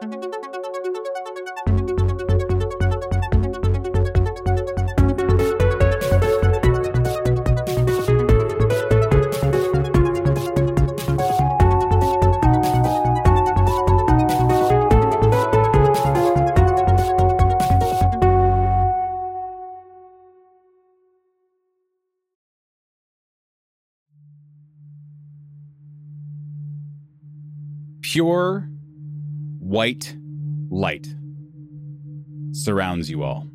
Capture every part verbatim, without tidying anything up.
Pure white light surrounds you all.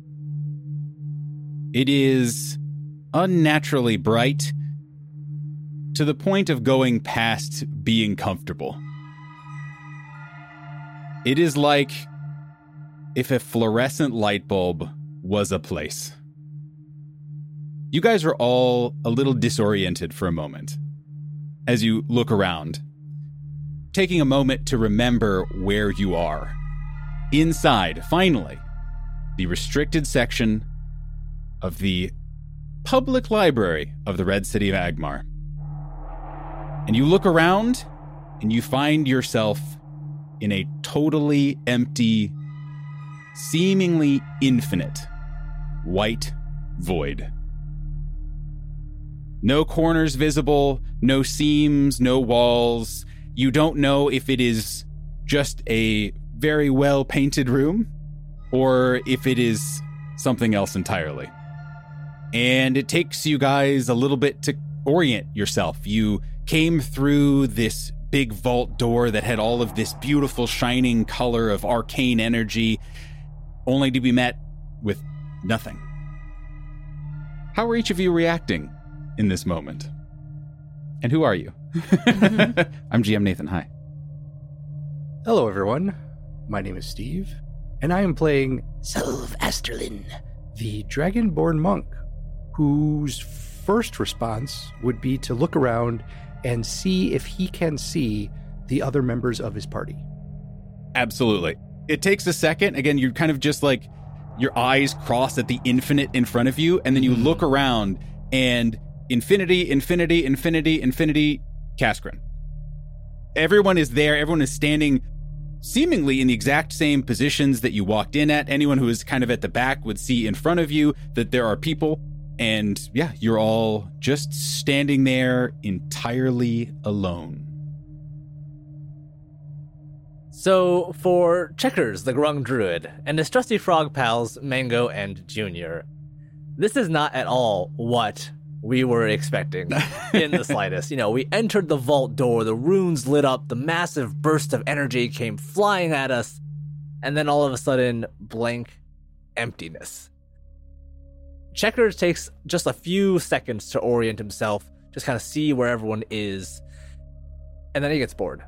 It is unnaturally bright to the point of going past being comfortable. It is like if a fluorescent light bulb was a place. You guys are all a little disoriented for a moment as you look around, taking a moment to remember where you are. Inside, finally, the restricted section of the public library of the Red City of Agmar. And you look around, and you find yourself in a totally empty, seemingly infinite, white void. No corners visible, no seams, no walls. You don't know if it is just a very well-painted room or if it is something else entirely. And it takes you guys a little bit to orient yourself. You came through this big vault door that had all of this beautiful shining color of arcane energy, only to be met with nothing. How are each of you reacting in this moment? And who are you? I'm G M Nathan. Hi. Hello, everyone. My name is Steve, and I am playing Sylv Asterlin, the Dragonborn monk, whose first response would be to look around and see if he can see the other members of his party. Absolutely. It takes a second. Again, you're kind of just like, your eyes cross at the infinite in front of you, and then you mm-hmm. look around, and infinity, infinity, infinity, infinity, Kaskrin. Everyone is there. Everyone is standing seemingly in the exact same positions that you walked in at. Anyone who is kind of at the back would see in front of you that there are people. And yeah, you're all just standing there entirely alone. So for Checkers, the Grung Druid, and his trusty frog pals, Mango and Junior, this is not at all what we were expecting in the slightest. You know, we entered the vault door, the runes lit up, the massive burst of energy came flying at us, and then all of a sudden, blank emptiness. Checkers takes just a few seconds to orient himself, just kind of see where everyone is, and then he gets bored.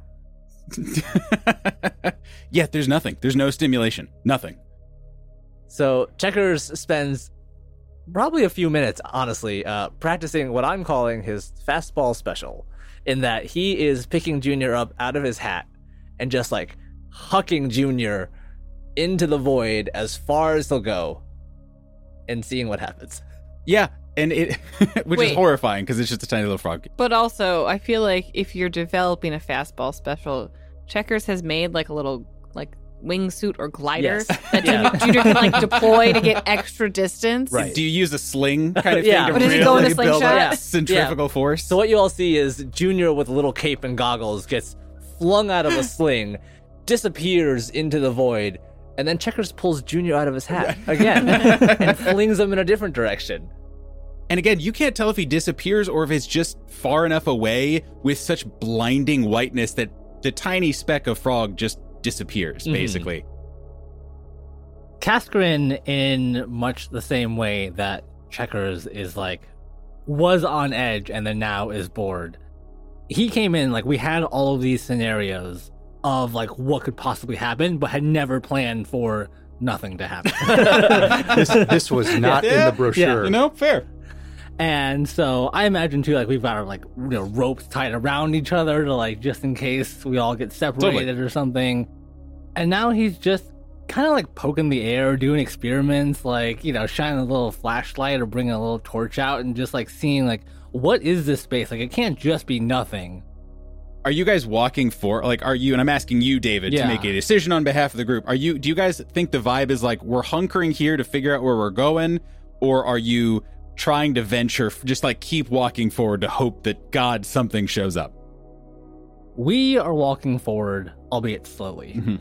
Yeah, there's nothing. There's no stimulation. Nothing. So Checkers spends probably a few minutes, honestly, uh, practicing what I'm calling his fastball special, in that he is picking Junior up out of his hat and just like hucking Junior into the void as far as he'll go and seeing what happens. Yeah, and it, which Wait. is horrifying because it's just a tiny little frog. But also, I feel like if you're developing a fastball special, Checkers has made like a little like wingsuit or glider yes. that yeah. Junior can like deploy to get extra distance. Right. Do you use a sling kind of yeah. thing to but does really he go in a build slingshot? up Yeah. centrifugal yeah. force? So what you all see is Junior with a little cape and goggles gets flung out of a sling, disappears into the void, and then Checkers pulls Junior out of his hat again and flings him in a different direction. And again, you can't tell if he disappears or if it's just far enough away with such blinding whiteness that the tiny speck of frog just disappears, mm-hmm. basically. Kaskrin, in much the same way that Checkers is like, was on edge and then now is bored. He came in, like, we had all of these scenarios of like what could possibly happen, but had never planned for nothing to happen. this, this was not yeah. in the brochure. Yeah, you know, fair. And so I imagine too, like we've got our like you know ropes tied around each other to like just in case we all get separated totally. or something. And now he's just kind of like poking the air, doing experiments, like you know shining a little flashlight or bringing a little torch out and just like seeing like what is this space? Like it can't just be nothing. are you guys walking for, like, are you, and I'm asking you, David, Yeah. to make a decision on behalf of the group. Are you, do you guys think the vibe is like, we're hunkering here to figure out where we're going? Or are you trying to venture, just like keep walking forward to hope that God, something shows up? We are walking forward, albeit slowly. Mm-hmm.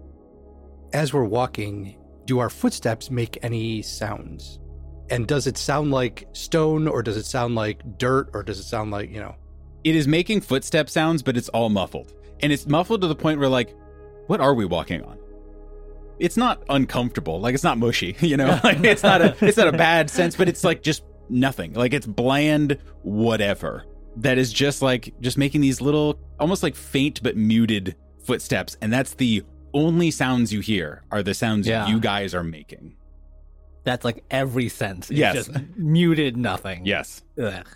As we're walking, do our footsteps make any sounds? And does it sound like stone, or does it sound like dirt, or does it sound like, you know? It is making footstep sounds, but it's all muffled. And it's muffled to the point where, like, what are we walking on? It's not uncomfortable. Like, it's not mushy, you know? Like, it's not a it's not a bad sense, but it's like just nothing. Like, it's bland whatever. That is just like, just making these little, almost like faint but muted footsteps. And that's the only sounds you hear are the sounds Yeah. you guys are making. That's like every sense. It's Yes. just muted nothing. Yes. Ugh.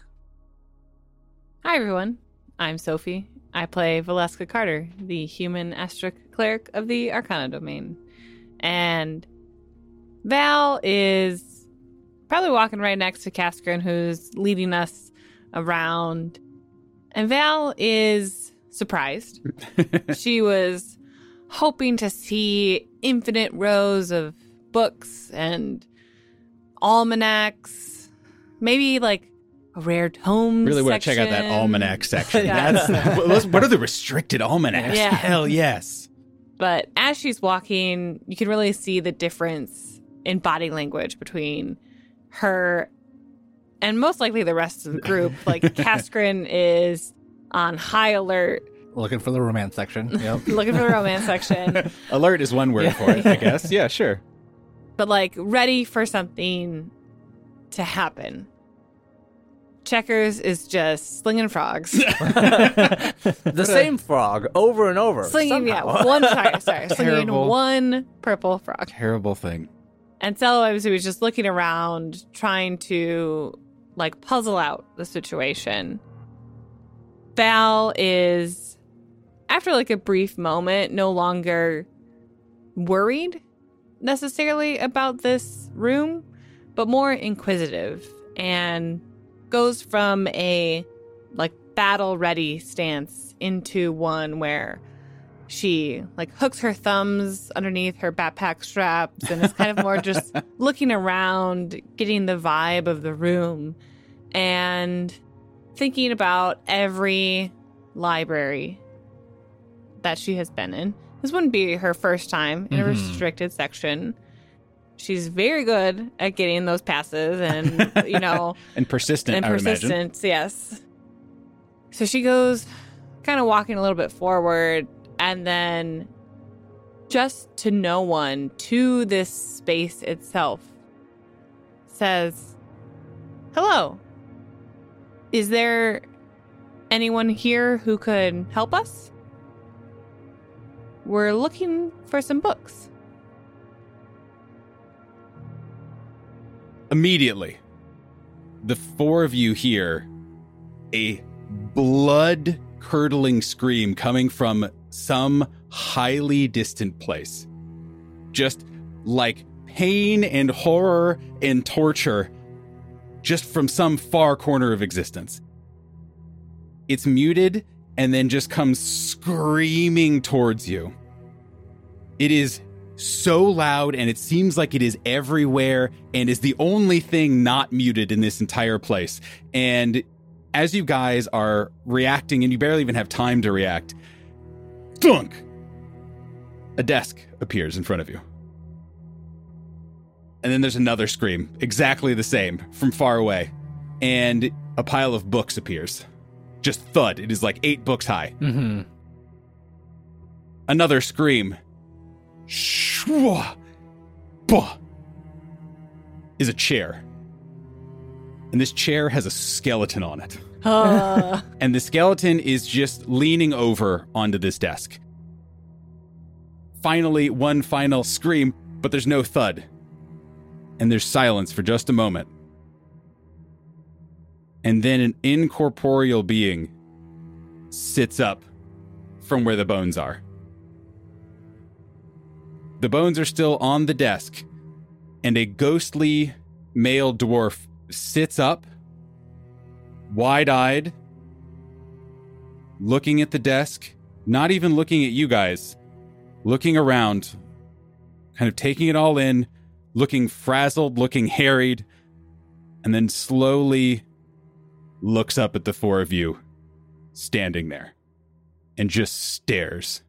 Hi, everyone. I'm Sophie. I play Valeska Carter, the human astric cleric of the Arcana domain. And Val is probably walking right next to Kaskrin, who's leading us around. And Val is surprised. She was hoping to see infinite rows of books and almanacs, maybe like a rare tome Really want to section. check out that almanac section. Yeah. That's, what, what are the restricted almanacs? Yeah. Hell yes. But as she's walking, you can really see the difference in body language between her and most likely the rest of the group. Like, Kaskrin is on high alert, Looking for the romance section. Yep. looking for the romance section, Alert is one word Yeah. for it, I guess. Yeah, sure. but like ready for something to happen. Checkers is just slinging frogs. The same frog over and over. Slinging, somehow. yeah, one, sorry, sorry, slinging Terrible. one purple frog. Terrible thing. And so I was, was just looking around, trying to like puzzle out the situation. Val is, after like a brief moment, no longer worried necessarily about this room, but more inquisitive, and goes from a like battle ready stance into one where she like hooks her thumbs underneath her backpack straps and is kind of more just looking around, getting the vibe of the room and thinking about every library that she has been in. This wouldn't be her first time in a Mhm. restricted section. She's very good at getting those passes and, you know, And persistent, and I would imagine. persistence, yes. So she goes kind of walking a little bit forward, and then just to no one, to this space itself, says, "Hello. Is there anyone here who could help us? We're looking for some books." Immediately, the four of you hear a blood-curdling scream coming from some highly distant place. Just like pain and horror and torture, just from some far corner of existence. It's muted and then just comes screaming towards you. It is so loud, and it seems like it is everywhere and is the only thing not muted in this entire place. And as you guys are reacting, and you barely even have time to react, thunk! A desk appears in front of you. And then there's another scream, exactly the same, from far away. And a pile of books appears. Just thud. It is like eight books high. Mm-hmm. Another scream. Shwa! Bah! Is a chair. And this chair has a skeleton on it. Uh, And the skeleton is just leaning over onto this desk. Finally, one final scream, but there's no thud. And there's silence for just a moment. And then an incorporeal being sits up from where the bones are. The bones are still on the desk, and a ghostly male dwarf sits up, wide-eyed, looking at the desk, not even looking at you guys, looking around, kind of taking it all in, looking frazzled, looking harried, and then slowly looks up at the four of you standing there and just stares.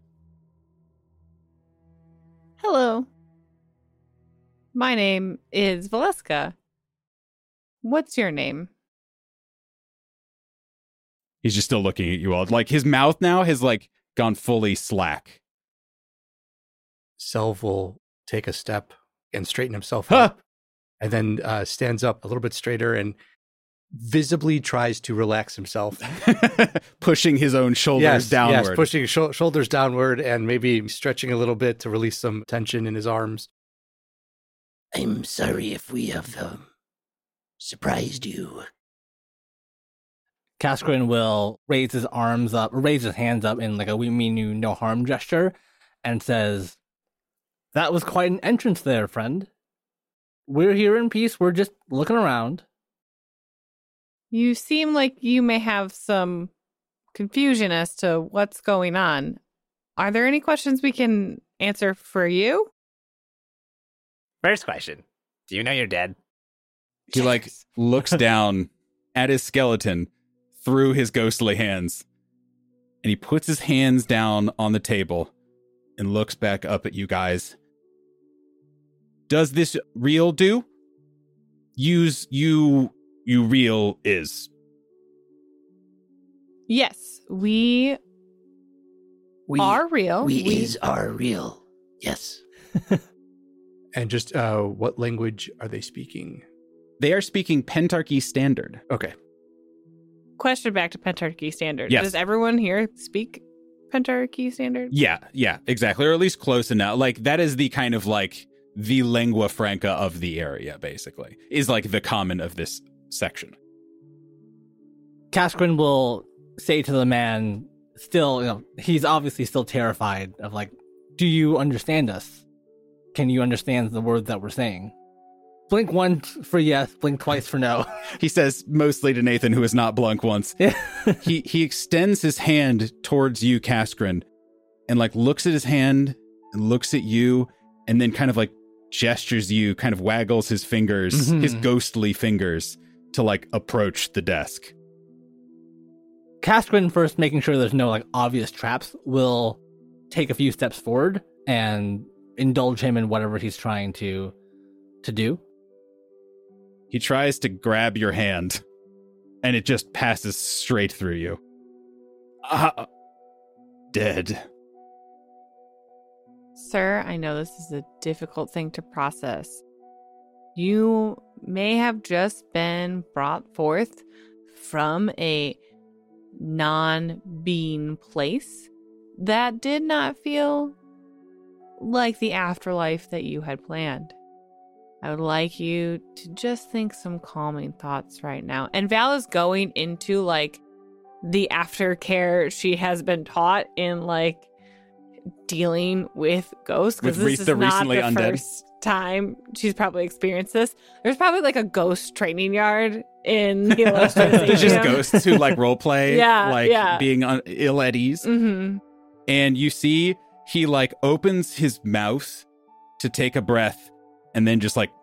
Hello. My name is Valeska. What's your name? He's just still looking at you all. Like, his mouth now has, like, gone fully slack. Selv will take a step and straighten himself Huh. up, and then uh, stands up a little bit straighter and visibly tries to relax himself. Pushing his own shoulders yes, downward. Yes, pushing his sho- shoulders downward and maybe stretching a little bit to release some tension in his arms. I'm sorry if we have um, surprised you. Cascarin will raise his arms up, raise his hands up in like a we mean you no harm gesture, and says, "That was quite an entrance there, friend. We're here in peace. We're just looking around." You seem like you may have some confusion as to what's going on. Are there any questions we can answer for you? First question. Do you know you're dead? He, like, looks down at his skeleton through his ghostly hands, and he puts his hands down on the table and looks back up at you guys. Does this real do? Use you, you real is. Yes, we, We are real. We, is are real. Yes. And just uh, what language are they speaking? They are speaking Pentarchy Standard. Okay. Question back to Pentarchy Standard. Yes. Does everyone here speak Pentarchy Standard? Yeah, yeah, exactly. Or at least close enough. Like, that is the kind of, like, the lingua franca of the area, basically. Is, like, the common of this section. Cascarin will say to the man, still, you know, he's obviously still terrified of like, do you understand us? Can you understand the words that we're saying? Blink once for yes, blink twice for no. He says mostly to Nathan, who has not blunk once. Yeah. he he extends his hand towards you, Cascarin, and like looks at his hand and looks at you, and then kind of like gestures you, kind of waggles his fingers, Mhm. his ghostly fingers, to like approach the desk. Cascarin, first making sure there's no like obvious traps, will take a few steps forward and indulge him in whatever he's trying to to do. He tries to grab your hand, and it just passes straight through you. Ah, dead. Sir, I know this is a difficult thing to process. You may have just been brought forth from a non-being place that did not feel like the afterlife that you had planned. I would like you to just think some calming thoughts right now. And Val is going into like the aftercare she has been taught in like dealing with ghosts, because With this re- is the not recently the undead. first time she's probably experienced this. There's probably like a ghost training yard in the Illustrious There's just Atrium. ghosts who like role play, Yeah, like yeah. being un- ill at ease. Mm-hmm. And you see he like opens his mouth to take a breath, and then just like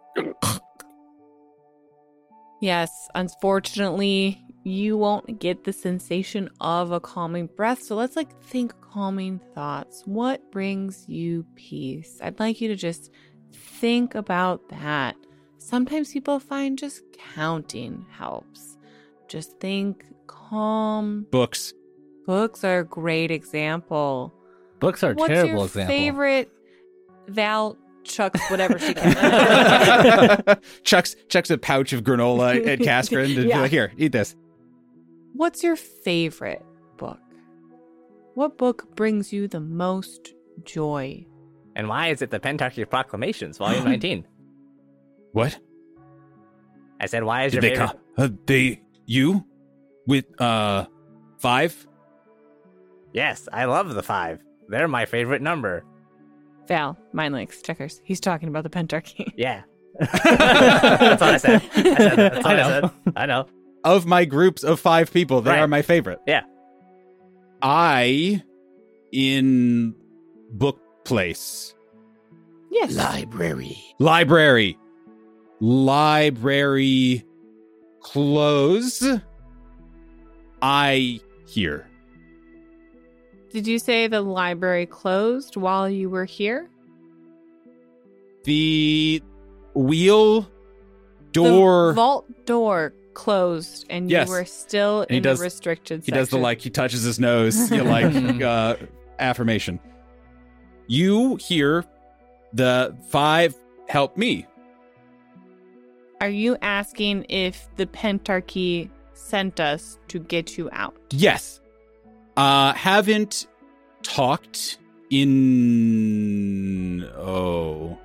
Yes, unfortunately, you won't get the sensation of a calming breath. So let's like think calming thoughts. What brings you peace? I'd like you to just think about that. Sometimes people find just counting helps. Just think calm. books. Books are a great example. Books are a What's terrible your example. favorite? Val chucks whatever she can. chucks chucks a pouch of granola at Cascarin to be Yeah. like, here, eat this. What's your favorite book? What book brings you the most joy? And why is it the Pentarchy Proclamations, Volume nineteen? What? I said, why is Did your they favorite? come? Uh, they you with uh five? Yes, I love the five. They're my favorite number. Val, mind links, checkers. He's talking about the Pentarchy. Yeah. That's what I said. I said that. That's what I I, know. said. I know. Of my groups of five people, they Right. are my favorite. Yeah. I in book place. Yes. Library. Library. Library close. I hear. Did you say the library closed while you were here? The wheel door. The vault door closed, and Yes. you were still he in does- the restricted He section. does the like, he touches his nose, you know, like uh, affirmation. You hear the five help me. Are you asking if the Pentarchy sent us to get you out? Yes. Uh, haven't talked in. Oh.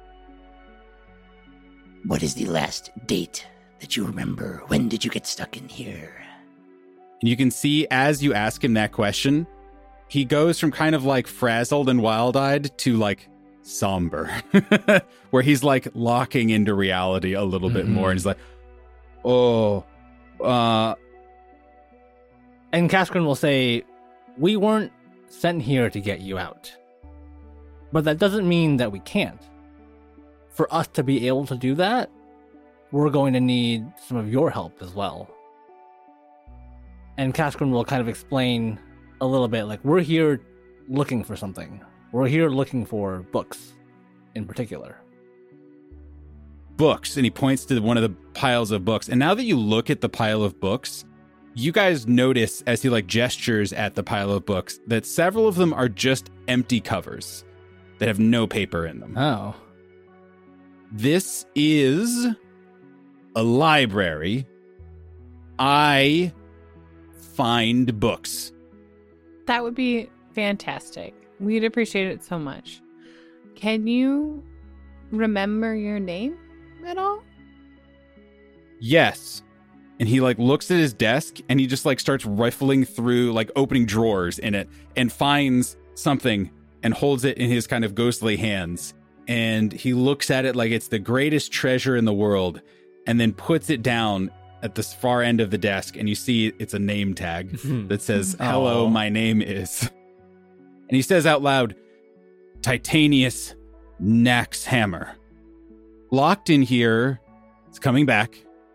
What is the last date that you remember? When did you get stuck in here? And you can see as you ask him that question, he goes from kind of like frazzled and wild eyed to like somber, where he's like locking into reality a little bit Mhm. more. And he's like, oh, uh, And Kaskrin will say, we weren't sent here to get you out. But that doesn't mean that we can't. For us to be able to do that, we're going to need some of your help as well. And Kaskrin will kind of explain a little bit, like, we're here looking for something. We're here looking for books in particular. books. And he points to one of the piles of books. And now that you look at the pile of books, you guys notice as he like gestures at the pile of books that several of them are just empty covers that have no paper in them. Oh. This is a library. I find books. That would be fantastic. We'd appreciate it so much. Can you remember your name at all? Yes. And he like looks at his desk and he just like starts rifling through, like opening drawers in it, and finds something and holds it in his kind of ghostly hands. And he looks at it like it's the greatest treasure in the world, and then puts it down at the far end of the desk. And you see it's a name tag that says, hello, Aw. my name is. And he says out loud, Titanius Nax Hammer. Locked in here. It's coming back.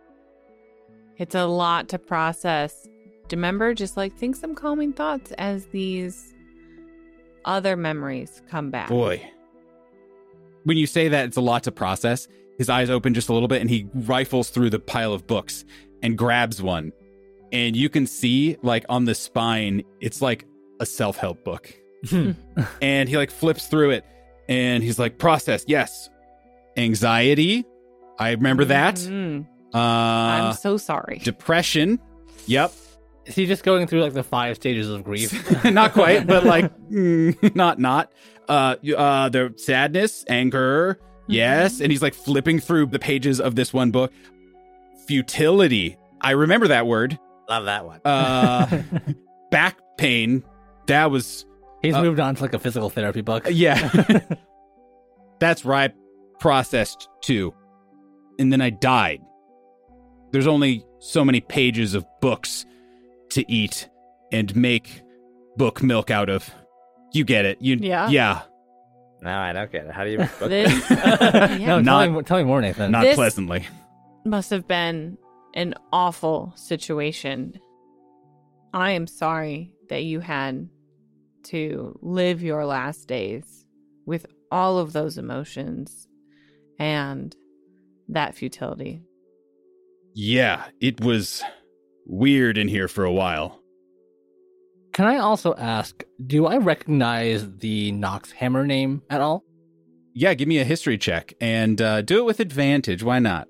It's a lot to process. Remember, just like think some calming thoughts as these other memories come back. Boy. When you say that, it's a lot to process. His eyes open just a little bit and he rifles through the pile of books and grabs one. And you can see, like, on the spine, it's like a self-help book. And he, like, flips through it and he's like, process, yes. Anxiety, I remember that. Mhm. Uh, I'm so sorry. depression, yep. Is he just going through like the five stages of grief? Not quite, but like, mm, not, not. Uh, you- uh, the sadness, anger, yes. And he's like flipping through the pages of this one book. Futility, I remember that word. Love that one. Uh, back pain, that was, He's Uh, moved on to like a physical therapy book. yeah. That's right, processed too. And then I died. There's only so many pages of books to eat and make book milk out of. You get it. You, Yeah. Yeah. No, I don't get it. How do you book This that? No, Not- tell, me, tell me more, Nathan. Not This- pleasantly. must have been an awful situation. I am sorry that you had to live your last days with all of those emotions and that futility. Yeah, it was weird in here for a while. Can I also ask, do I recognize the Nox Hammer name at all? Yeah, give me a history check and uh, do it with advantage. Why not?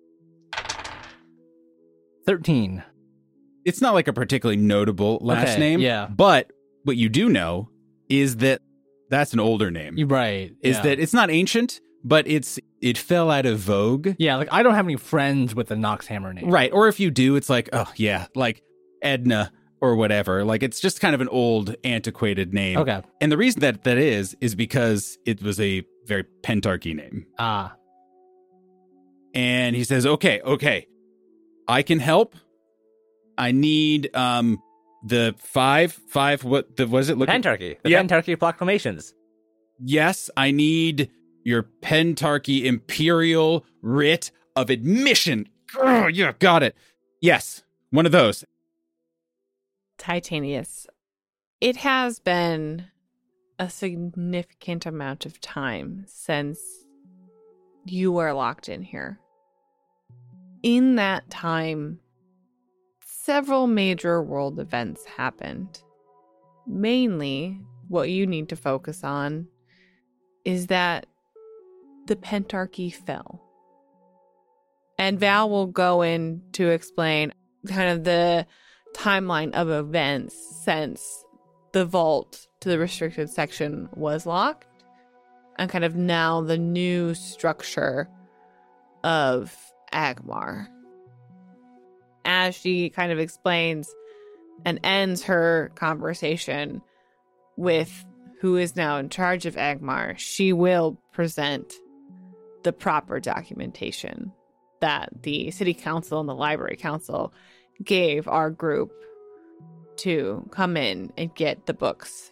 thirteen. It's not like a particularly notable last Okay, name. yeah. But what you do know is that that's an older name. You're right. is yeah. that it's not ancient, but it's it fell out of vogue. Yeah, like I don't have any friends with the Nox Hammer name. Right. Or if you do, it's like, oh, yeah, like Edna or whatever. Like it's just kind of an old, antiquated name. Okay. And the reason that that is, is because it was a very Pentarchy name. Ah. And he says, okay, okay, I can help. I need um The five, five, what, the, what is it? Look at- Pentarchy. The Yep. Pentarchy proclamations. Yes, I need your Pentarchy Imperial Writ of Admission. Oh, yeah, got it. Yes, one of those. Titanius, it has been a significant amount of time since you were locked in here. In that time, several major world events happened. Mainly, what you need to focus on is that the Pentarchy fell. And Val will go in to explain kind of the timeline of events since the vault to the restricted section was locked, and kind of now the new structure of Agmar. As she kind of explains and ends her conversation with who is now in charge of Agmar, she will present the proper documentation that the city council and the library council gave our group to come in and get the books.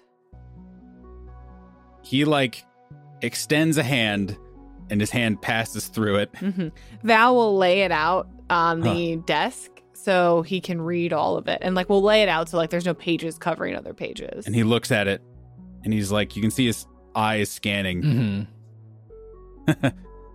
He, like, extends a hand, and his hand passes through it. Mm-hmm. Val will lay it out on Huh. the desk so he can read all of it. And, like, we'll lay it out so, like, there's no pages covering other pages. And he looks at it, and he's like, you can see his eyes scanning. Mm-hmm.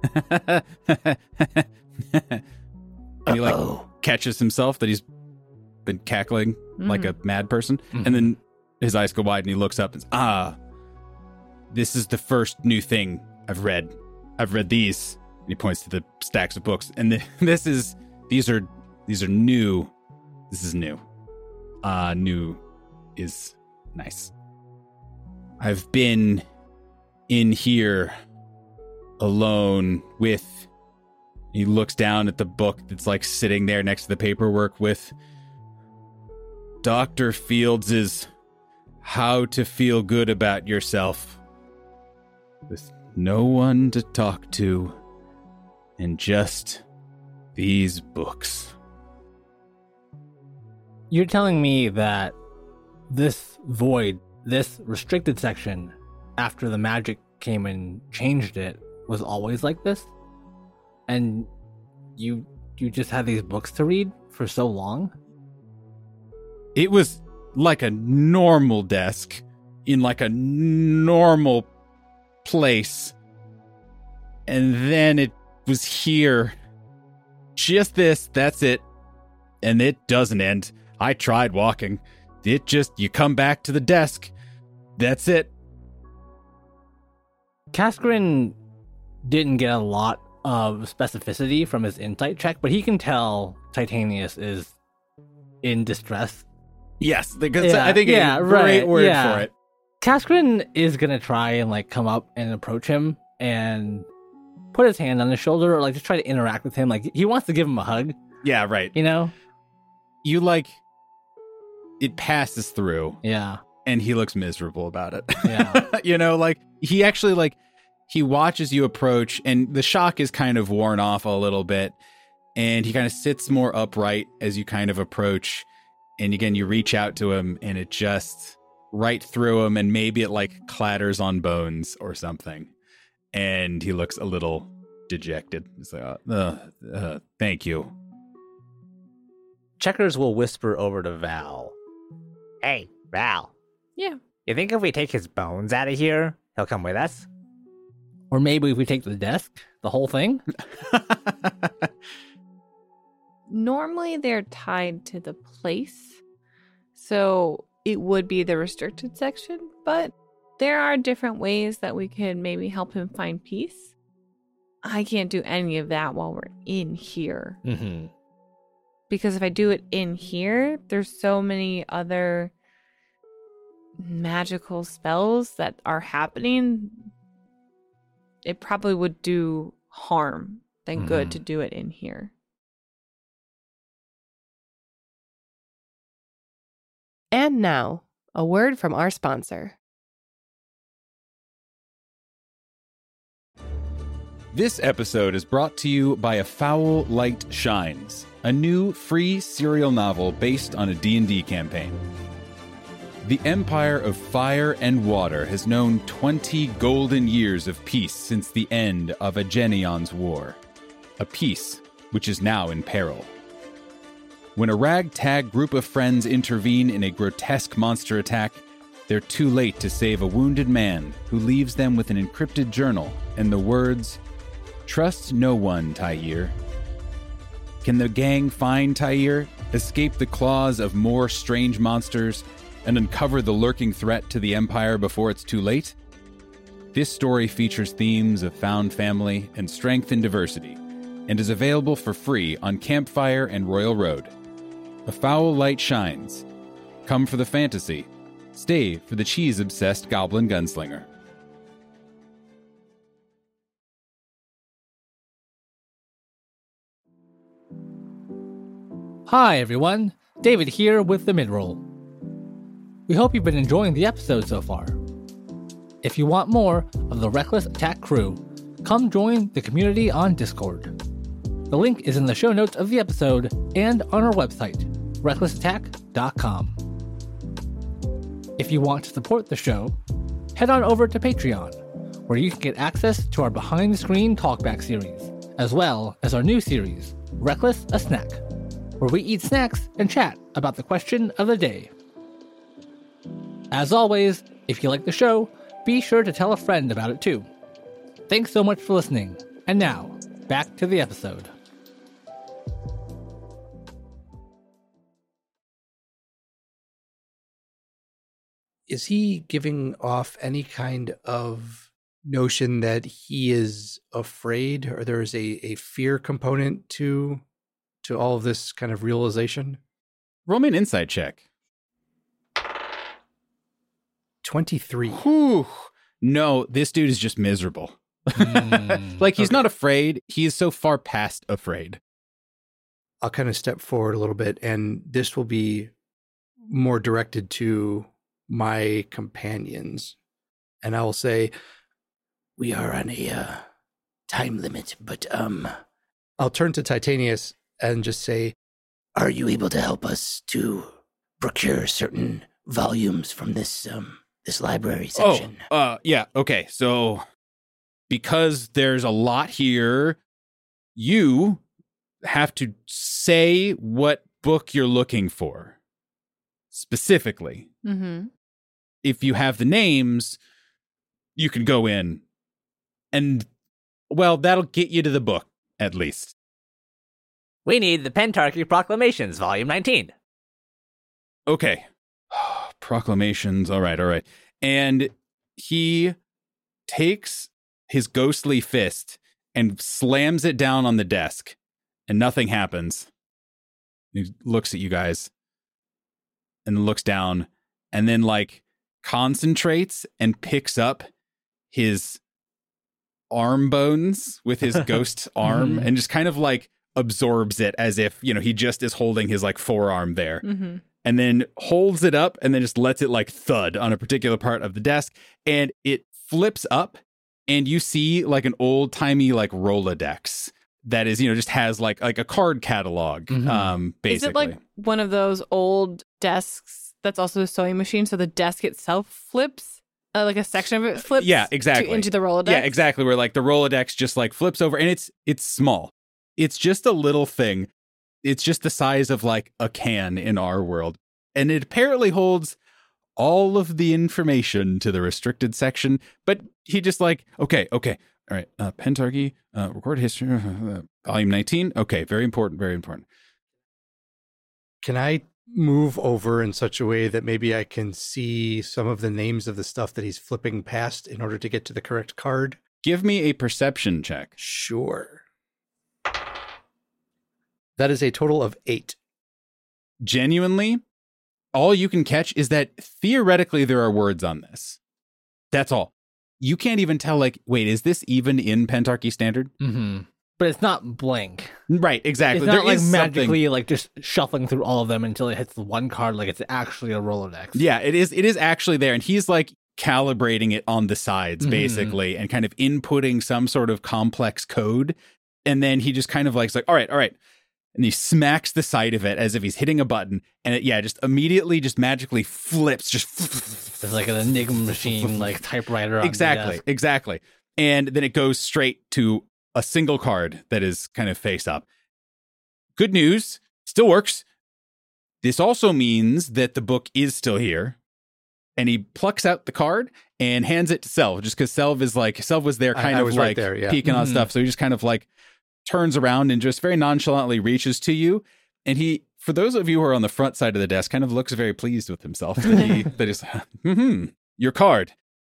And he, like, Uh-oh. catches himself that he's been cackling like a mad person. Mhm. And then his eyes go wide, and he looks up and says, ah, this is the first new thing I've read. I've read these. And he points to the stacks of books. And the, this is, these are, these are new. This is new. Uh, new is nice. I've been in here alone with, he looks down at the book that's like sitting there next to the paperwork with Doctor Fields' How to Feel Good About Yourself. With no one to talk to and just these books. You're telling me that this void, this restricted section, after the magic came and changed it, was always like this? And you you just had these books to read for so long? It was like a normal desk in like a normal place. And then it was here. Just this, that's it. And it doesn't end. I tried walking. It just, you come back to the desk. That's it. Kaskrin didn't get a lot of specificity from his insight check, but he can tell Titanius is in distress. Yes, because Yeah, I think yeah, it's a great right, word yeah. for it. Kaskrin is gonna try and like come up and approach him and put his hand on his shoulder, or like just try to interact with him. Like he wants to give him a hug, Yeah, right. you know? You like, it passes through. Yeah. And he looks miserable about it. Yeah. You know, like he actually like he watches you approach, and the shock is kind of worn off a little bit, and he kind of sits more upright as you kind of approach, and again you reach out to him, and it just right through him, and maybe it like clatters on bones or something, and he looks a little dejected. He's like, uh, uh, uh, thank you. Checkers will whisper over to Val. Hey, Val. Yeah. You think if we take his bones out of here, he'll come with us? Or maybe if we take the desk, the whole thing? Normally they're tied to the place, so it would be the restricted section, but there are different ways that we can maybe help him find peace. I can't do any of that while we're in here. Mm-hmm. Because if I do it in here, there's so many other magical spells that are happening. It probably would do harm than good Mhm. to do it in here. And now, a word from our sponsor. This episode is brought to you by A Foul Light Shines. a new free serial novel based on a D and D campaign. The Empire of Fire and Water has known twenty golden years of peace since the end of Agenion's War, a peace which is now in peril. When a ragtag group of friends intervene in a grotesque monster attack, they're too late to save a wounded man who leaves them with an encrypted journal and the words, "Trust no one, Tyir." Can the gang find Tyir, escape the claws of more strange monsters, and uncover the lurking threat to the Empire before it's too late? This story features themes of found family and strength in diversity, and is available for free on Campfire and Royal Road. A foul light shines. Come for the fantasy. Stay for the cheese-obsessed goblin gunslinger. Hi everyone, David here with the midroll. We hope you've been enjoying the episode so far. If you want more of the Reckless Attack crew, come join the community on Discord. The link is in the show notes of the episode and on our website, reckless attack dot com. If you want to support the show, head on over to Patreon, where you can get access to our behind-the-screen talkback series, as well as our new series, Reckless a Snack, where we eat snacks and chat about the question of the day. As always, if you like the show, be sure to tell a friend about it too. Thanks so much for listening, and now, back to the episode. Is he giving off any kind of notion that he is afraid, or there is a, a fear component to to all of this kind of realization? Roll me an insight check. twenty-three. Whew. No, this dude is just miserable. Mm, like, he's okay. not afraid. He is so far past afraid. I'll kind of step forward a little bit, and this will be more directed to my companions. And I will say, We are on a uh, time limit, but um, I'll turn to Titanius and just say, are you able to help us to procure certain volumes from this um this library section? Oh, uh, yeah. Okay. So because there's a lot here, you have to say what book you're looking for specifically. Mm-hmm. If you have the names, you can go in and, well, that'll get you to the book, at least. We need the Pentarchy Proclamations, Volume nineteen. Okay. Proclamations. All right, all right. And he takes his ghostly fist and slams it down on the desk, and nothing happens. He looks at you guys and looks down, and then, like, concentrates and picks up his arm bones with his ghost arm and just kind of, like, absorbs it as if, you know, he just is holding his, like, forearm there. Mm-hmm. And then holds it up and then just lets it, like, thud on a particular part of the desk. And it flips up, and you see, like, an old-timey, like, Rolodex that is, you know, just has, like, like a card catalog, Mhm. um, basically. Is it like one of those old desks that's also a sewing machine, so the desk itself flips? Uh, like a section of it flips Yeah, to- exactly. into the Rolodex? Yeah, exactly. Where, like, the Rolodex just, like, flips over, and it's it's small. It's just a little thing. It's just the size of, like, a can in our world. And it apparently holds all of the information to the restricted section. But he just, like, okay, okay. All right. Uh, Pentarchy, uh, record history, uh, volume nineteen. Okay, very important, very important. can I move over in such a way that maybe I can see some of the names of the stuff that he's flipping past in order to get to the correct card? Give me a perception check. Sure. That is a total of eight. Genuinely, all you can catch is that theoretically there are words on this. That's all. You can't even tell, like, wait, is this even in Pentarchy Standard? Mm-hmm. But it's not blank. Right, exactly. It's not There like is something- magically like just shuffling through all of them until it hits the one card. Like it's actually a Rolodex. Yeah, it is. It is actually there, and he's like calibrating it on the sides, Mhm. basically, and kind of inputting some sort of complex code. And then he just kind of like, is like, all right, all right, and he smacks the side of it as if he's hitting a button, and it, yeah, just immediately, just magically flips, just There's like an Enigma machine, like typewriter on exactly, the desk. exactly, and then it goes straight to a single card that is kind of face up. Good news, still works. This also means that the book is still here, and he plucks out the card and hands it to Selv, just because Selv is like, Selv was there, I- kind I of was right like there, yeah. peeking on Mhm. stuff, so he just kind of like turns around and just very nonchalantly reaches to you. And he, for those of you who are on the front side of the desk, kind of looks very pleased with himself that he, that is, hmm, your card.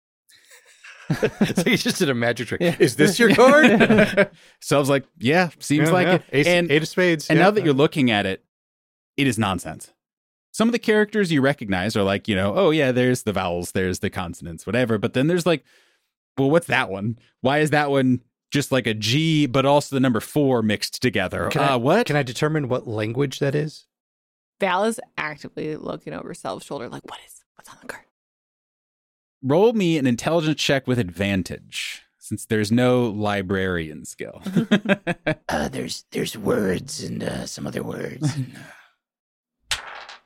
So he just did a magic trick. Is this your card? Selv's like, yeah, seems Yeah, like yeah. it. Ace, and eight of spades. and yeah. now that you're looking at it, it is nonsense. Some of the characters you recognize are like, you know, oh yeah, there's the vowels, there's the consonants, whatever. But then there's like, well, what's that one? Why is that one just like a G, but also the number four mixed together? Can Uh, I, what? Can I determine what language that is? Val is actively looking over Selv's shoulder, like, what is, what's on the card? Roll me an intelligence check with advantage, since there's no librarian skill. Uh, there's there's words and uh, some other words. And, uh,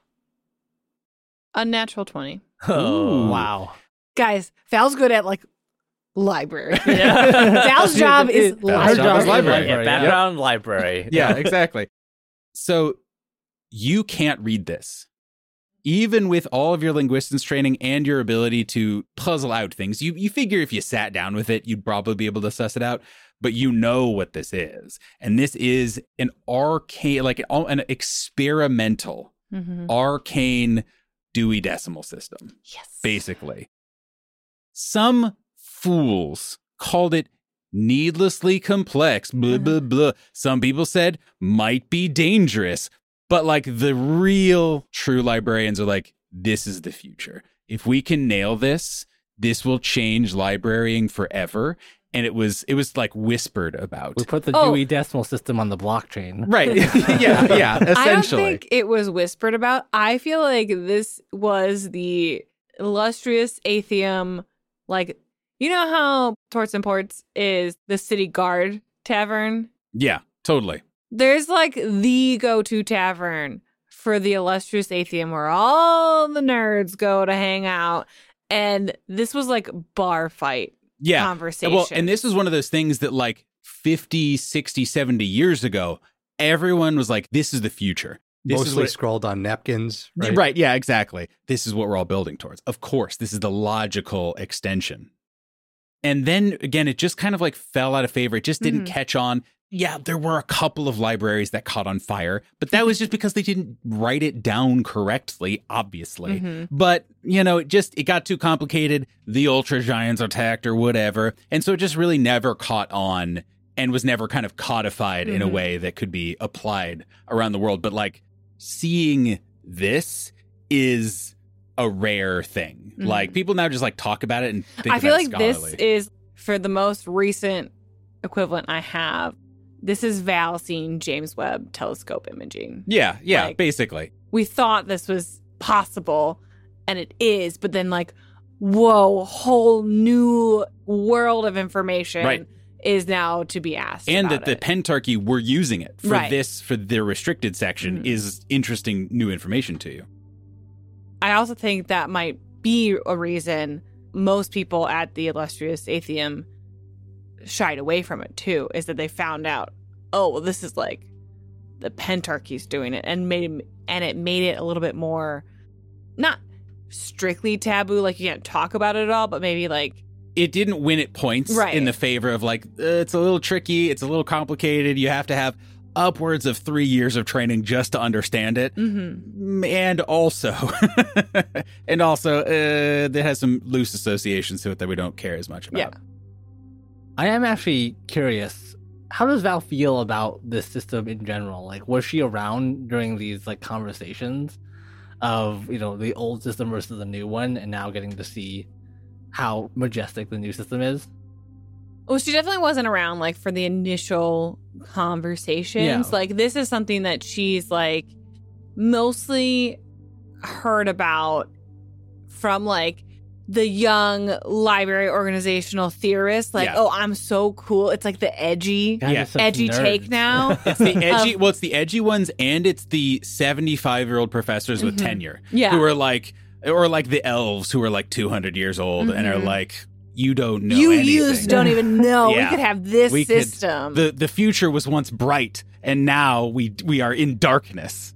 Unnatural twenty. Oh, Ooh. Wow. Guys, Val's good at like library. Yeah. Val's job is Val's library. job is library. Yeah, background library. Yeah, exactly. So you can't read this. Even with all of your linguistics training and your ability to puzzle out things, you, you figure if you sat down with it, you'd probably be able to suss it out. But you know what this is. And this is an arcane, like an, an experimental, Mhm. arcane Dewey Decimal System, Yes. basically. Some fools called it needlessly complex, blah, blah, blah. Some people said might be dangerous. But like the real true librarians are like, this is the future. If we can nail this, this will change librarying forever. And it was it was like whispered about. We put the Oh. Dewey Decimal System on the blockchain. Right. yeah, yeah, I don't essentially. think it was whispered about. I feel like this was the illustrious Atheum, like, you know how Torts and Ports is the city guard tavern? Yeah, totally. There's like the go-to tavern for the illustrious Atheum where all the nerds go to hang out. And this was like bar fight Yeah. conversation. Well, and this is one of those things that like fifty, sixty, seventy years ago, everyone was like, this is the future. This is Mostly what scrawled on napkins. right? Right. yeah, exactly. This is what we're all building towards. Of course, this is the logical extension. And then again, it just kind of like fell out of favor. It just didn't Mhm. catch on. Yeah, there were a couple of libraries that caught on fire, but that was just because they didn't write it down correctly, obviously. Mhm. But, you know, it just, it got too complicated. The Ultra Giants attacked or whatever. And so it just really never caught on and was never kind of codified in a Mhm. way that could be applied around the world. But like seeing this is a rare thing. Mhm. Like people now just like talk about it and think I feel about like it this scholarly. is for the most recent equivalent I have. This is Val seeing James Webb telescope imaging. Yeah, yeah, like- basically. We thought this was possible, and it is, but then like, whoa, whole new world of information Right. is now to be asked. And about that the it. Pentarchy were using it for Right. this, for their restricted section, Mhm. is interesting new information to you. I also think that might be a reason most people at the illustrious Atheum shied away from it too, is that they found out, oh, well, this is like the Pentarchy's doing it, and made and it made it a little bit more not strictly taboo, like you can't talk about it at all, but maybe like It didn't win it points Right. in the favor of like, uh, it's a little tricky, it's a little complicated, you have to have upwards of three years of training just to understand it. mhm. Mm, And also, and also, uh, that has some loose associations to it that we don't care as much about. Yeah. I am actually curious. How does Val feel about this system in general? Like, was she around during these like conversations of, you know, the old system versus the new one, and now getting to see how majestic the new system is? Well, she definitely wasn't around like for the initial conversations. Yeah. Like this is something that she's like mostly heard about from like the young library organizational theorist. Like, Yeah. oh, I'm so cool. It's like the edgy, Guys Yeah. are such edgy nerds. take now. It's the edgy. Um, well, it's the edgy ones, and it's the seventy-five-year-old professors with tenure, Yeah. who are like, or like the elves who are like two hundred years old and are Mhm. like, you don't know. you anything. youths don't even know. Yeah. We could have this We could- system. the the future was once bright, and now we we are in darkness.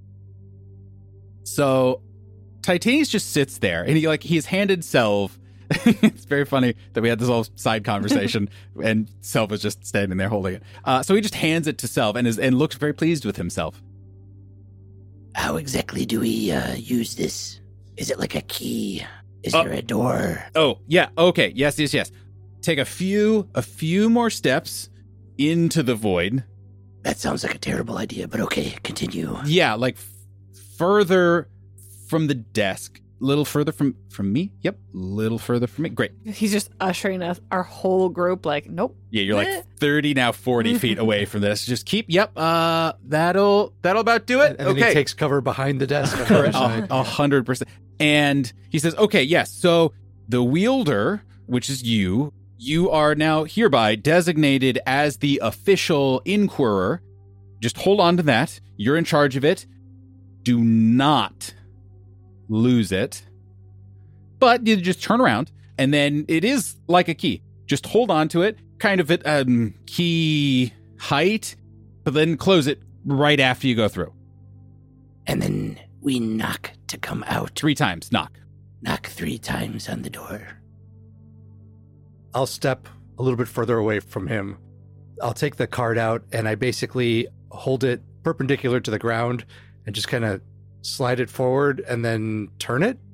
So Titanius just sits there, and he like he's handed Selv. It's very funny that we had this whole side conversation, and Selv was just standing there holding it. Uh, so he just hands it to Selv, and is and looks very pleased with himself. How exactly do we uh, use this? Is it like a key? Is Uh, there a door? Oh yeah, okay, yes, yes, yes. Take a few a few more steps into the void. That sounds like a terrible idea, but okay, continue. Yeah, like f- further from the desk, little further from from me. Yep, little further from me. Great. He's just ushering us, our whole group, like, nope. Yeah, you're Eh. like thirty now, forty feet away from this. Just keep. Yep. Uh, that'll that'll about do it. And then okay. he takes cover behind the desk. on the other side. A a hundred percent. And he says, "Okay, yes. So the wielder, which is you, you are now hereby designated as the official inquirer. Just hold on to that. You're in charge of it. Do not lose it. But you just turn around, and then it is like a key. Just hold on to it, kind of at um, key height, but then close it right after you go through. And then we knock to come out. Three times, knock. Knock three times on the door. I'll step a little bit further away from him. I'll take the card out and I basically hold it perpendicular to the ground and just kind of slide it forward and then turn it.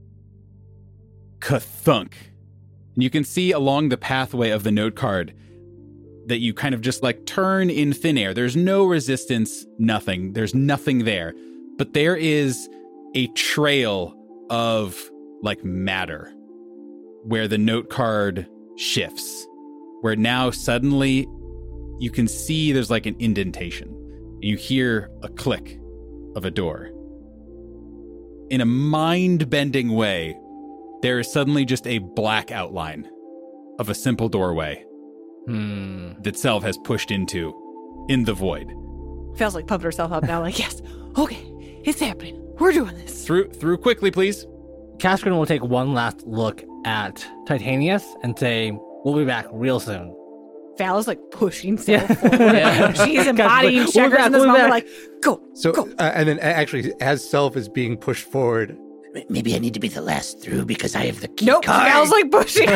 Ka-thunk. And you can see along the pathway of the note card that you kind of just like turn in thin air. There's no resistance, nothing. There's nothing there. But there is a trail of like matter where the note card shifts, where now suddenly you can see there's like an indentation. And you hear a click of a door. In a mind-bending way, there is suddenly just a black outline of a simple doorway Hmm. that Selv has pushed into in the void. Feels like pumped herself up now, like, yes, okay, it's happening. We're doing this. Through through quickly, please. Kaskrin will take one last look at Titanius and say, "We'll be back real soon." Val is like pushing Sel Yeah. forward. Yeah. She's embodying We'll be checkers back, in this we'll be moment, back. like, go, So, go. uh, and then a- actually, as Self is being pushed forward, M- Maybe I need to be the last through because I have the key Nope, card. Val's like pushing.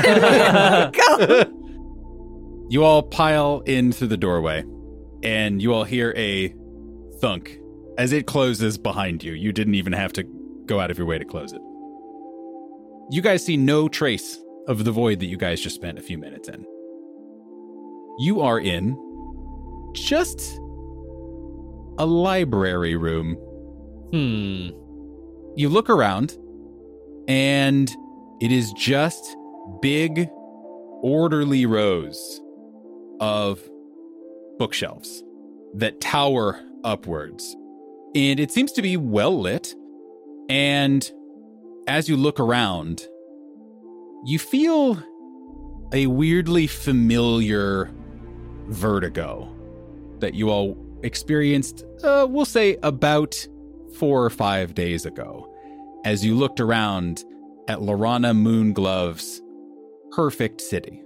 Go. You all pile in through the doorway, and you all hear a thunk as it closes behind you. You didn't even have to go out of your way to close it. You guys see no trace of the void that you guys just spent a few minutes in. You are in just a library room. Hmm. You look around, and it is just big, orderly rows of bookshelves that tower upwards. And it seems to be well lit. And as you look around, you feel a weirdly familiar vertigo that you all experienced, uh, we'll say, about four or five days ago, as you looked around at Lorana Moonglove's perfect city.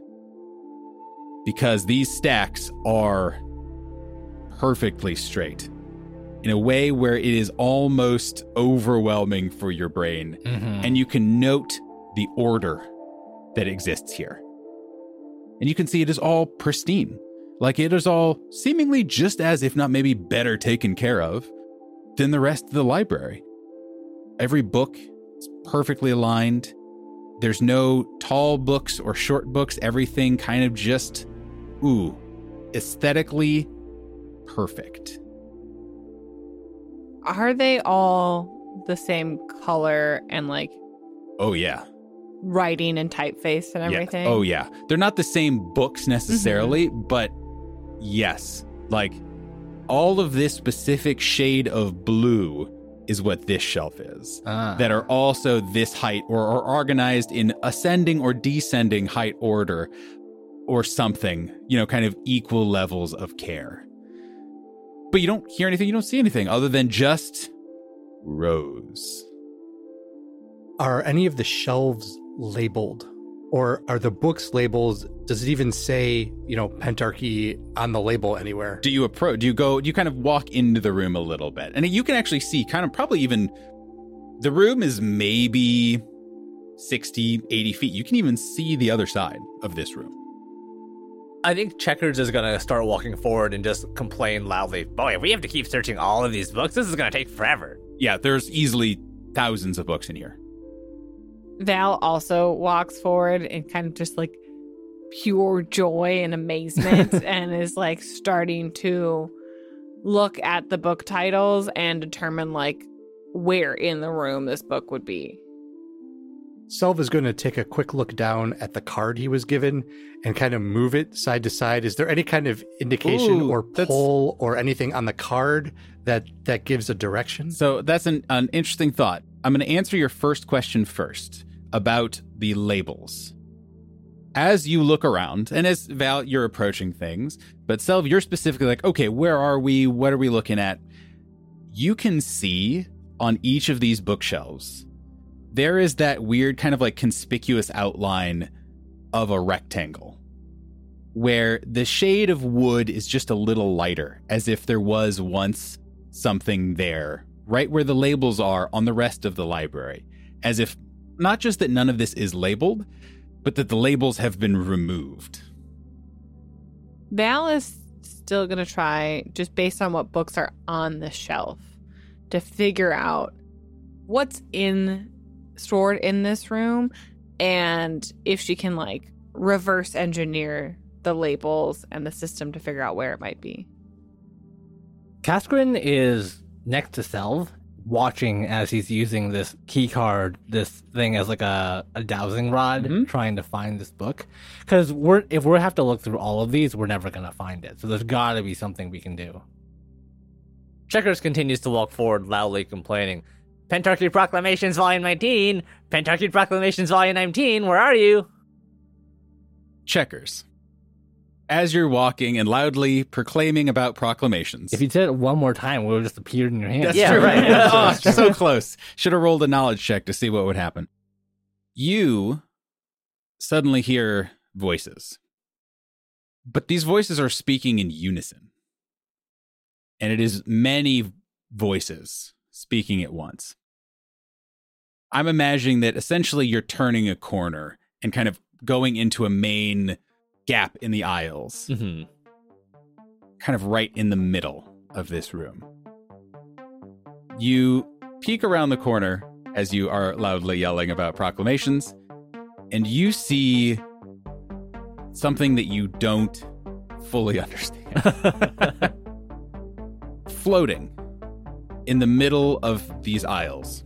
Because these stacks are perfectly straight in a way where it is almost overwhelming for your brain. Mhm. And you can note the order that exists here. And you can see it is all pristine. Like it is all seemingly just as, if not maybe better taken care of than the rest of the library. Every book is perfectly aligned. There's no tall books or short books. Everything kind of just, ooh, aesthetically perfect. Are they all the same color and like Oh, yeah. writing and typeface and Yeah. everything? Oh, yeah. They're not the same books necessarily, but yes. Like, all of this specific shade of blue is what this shelf is. Ah. That are also this height or are organized in ascending or descending height order or something, you know, kind of equal levels of care. But you don't hear anything, you don't see anything other than just rows. Are any of the shelves labeled? Or are the books labeled? Does it even say, you know, Pentarchy on the label anywhere? Do you approach, do you go, do you kind of walk into the room a little bit? And you can actually see kind of probably even, the room is maybe sixty, eighty feet. You can even see the other side of this room. I think Checkers is going to start walking forward and just complain loudly. Boy, if we have to keep searching all of these books, this is going to take forever. Yeah, there's easily thousands of books in here. Val also walks forward and kind of just like pure joy and amazement and is like starting to look at the book titles and determine like where in the room this book would be. Selv is going to take a quick look down at the card he was given and kind of move it side to side. Is there any kind of indication Ooh, or that's- pull or anything on the card that, that gives a direction? So that's an, an interesting thought. I'm going to answer your first question first about the labels. As you look around, and as Val, you're approaching things, but Selv, you're specifically like, okay, where are we? What are we looking at? You can see on each of these bookshelves, there is that weird kind of like conspicuous outline of a rectangle where the shade of wood is just a little lighter, as if there was once something there, right where the labels are on the rest of the library. As if not just that none of this is labeled, but that the labels have been removed. Val is still going to try, just based on what books are on the shelf, to figure out what's in stored in this room and if she can like reverse engineer the labels and the system to figure out where it might be. Kaskrin is next to Selv, watching as he's using this key card, this thing as like a, a dowsing rod, Mhm. trying to find this book. Because we're if we have to look through all of these, we're never going to find it. So there's got to be something we can do. Checkers continues to walk forward, loudly complaining. Pentarchy Proclamations Volume nineteen! Pentarchy Proclamations Volume nineteen, where are you? Checkers. As you're walking and loudly proclaiming about proclamations. If you did it one more time, it would have just appeared in your hand. That's Yeah, true. right. Oh, so close. Should have rolled a knowledge check to see what would happen. You suddenly hear voices. But these voices are speaking in unison. And it is many voices speaking at once. I'm imagining that essentially you're turning a corner and kind of going into a main gap in the aisles, Mm-hmm. kind of right in the middle of this room. You peek around the corner as you are loudly yelling about proclamations, and you see something that you don't fully understand. Floating in the middle of these aisles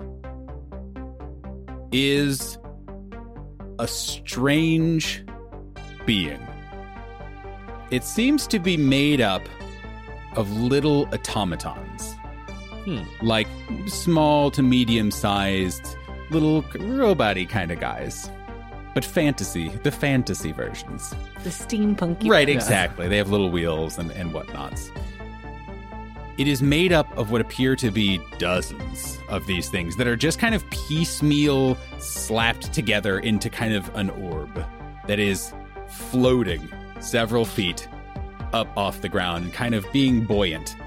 is a strange being. It seems to be made up of little automatons. Hmm. Like small to medium-sized little robot-y kind of guys. But fantasy, the fantasy versions. The steampunky. Right, exactly. They have little wheels and, and whatnots. It is made up of what appear to be dozens of these things that are just kind of piecemeal slapped together into kind of an orb that is floating several feet up off the ground and kind of being buoyant.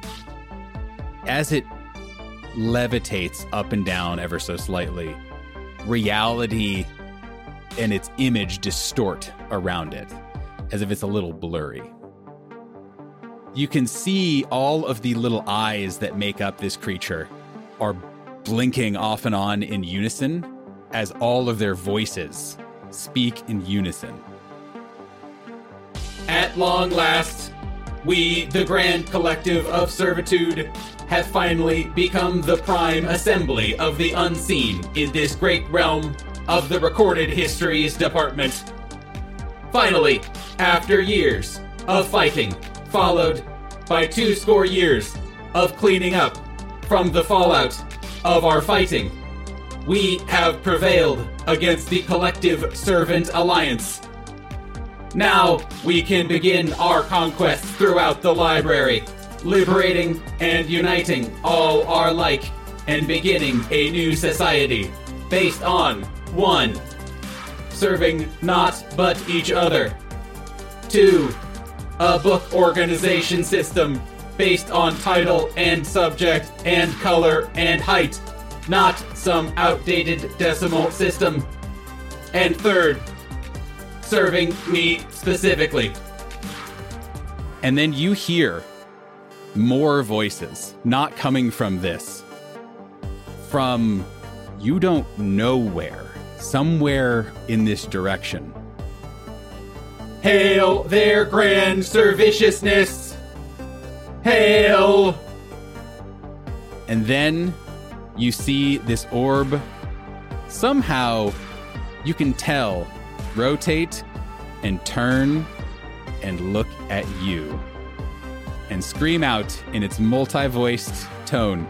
As it levitates up and down ever so slightly, reality and its image distort around it, as if it's a little blurry. You can see all of the little eyes that make up this creature are blinking off and on in unison as all of their voices speak in unison. At long last, we, the Grand Collective of Servitude, have finally become the prime assembly of the unseen in this great realm of the Recorded Histories Department. Finally, after years of fighting, followed by two score years of cleaning up from the fallout of our fighting, we have prevailed against the Collective Servant Alliance. Now we can begin our conquests throughout the library, liberating and uniting all our like, and beginning a new society based on one. Serving not but each other. Two. A book organization system based on title and subject and color and height, not some outdated decimal system. And third, serving me specifically. And then you hear more voices, not coming from this. From you don't know where, somewhere in this direction. Hail their grand serviciousness! Hail! And then you see this orb, somehow you can tell, rotate and turn and look at you and scream out in its multi-voiced tone,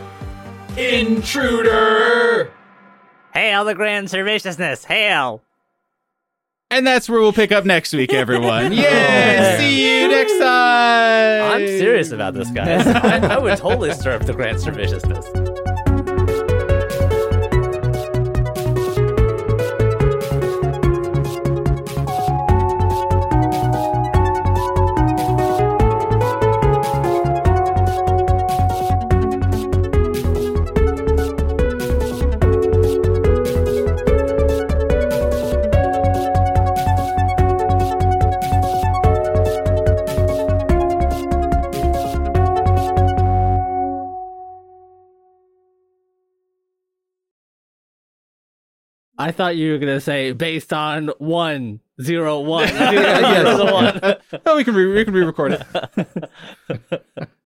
Intruder! Hail the grand serviciousness! Hail! And that's where we'll pick up next week, everyone. Yeah! See you next time! I'm serious about this, guys. I, I would totally serve the grand serviciousness. I thought you were gonna say based on one zero one. Yeah, yes. Oh, we can re- we can re-record it.